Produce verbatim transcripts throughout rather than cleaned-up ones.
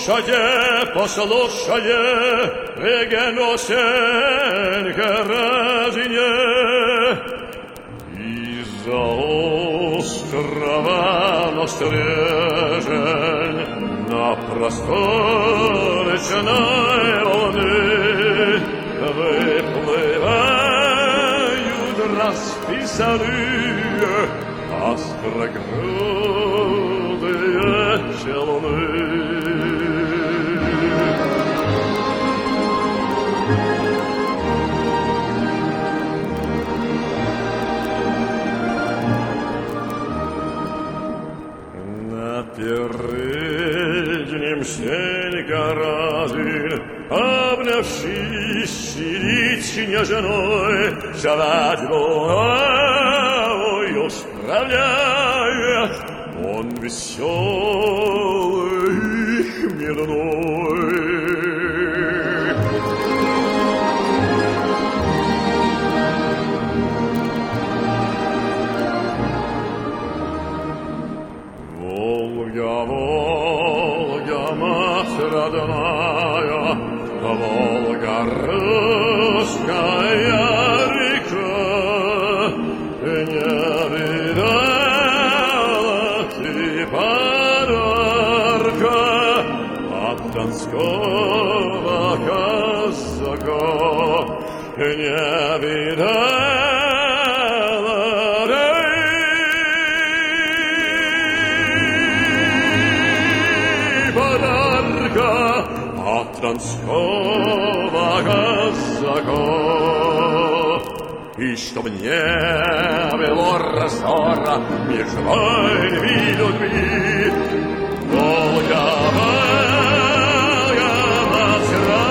Послушайте, послушайте, регеносенька разине. Из-за острова настрежень на просторе черной волны выплывают расписанные острогрудые челны. Переднем сенька разин, обнявшись, сидит княженой, свадьбою справляет, он веселый и мирной. Волга, Волга, мать родная, Волга, русская река, не видала ты подарка от донского казака, не видала. От донского казака, и чтоб не было раздора между войнами и людьми, Волга, Волга, мать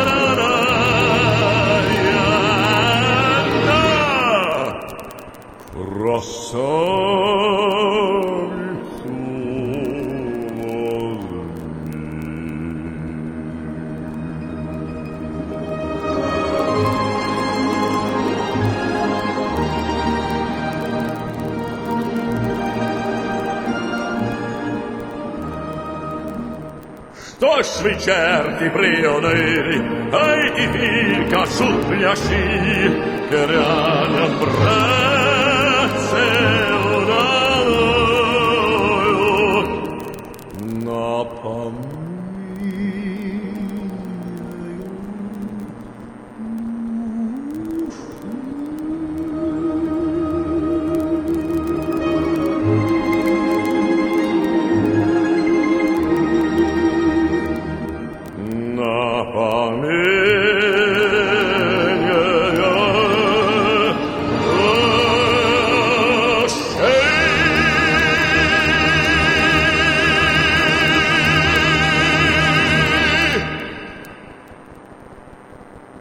родная, красавицу. Что ж вы, черти приуныли, ай, теперь косу пляши, рядом, братцы, удалою, напоминаю.